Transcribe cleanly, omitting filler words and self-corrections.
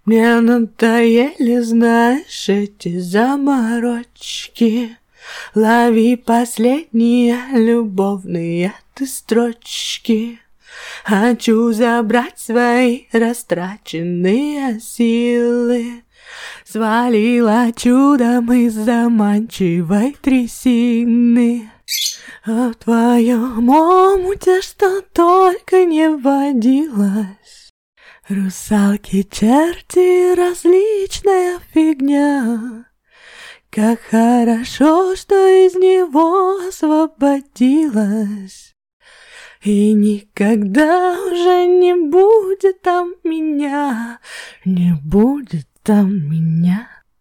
Мне надоели, знаешь, эти заморочки. Лови последние любовные ты строчки. Хочу забрать свои растраченные силы. Свалила чудом из заманчивой трясины. А в твоем омуте что только не водилось. Русалки, черти, различная фигня. Как хорошо, что из него освободилась. И никогда уже не будет там меня, не будет там меня.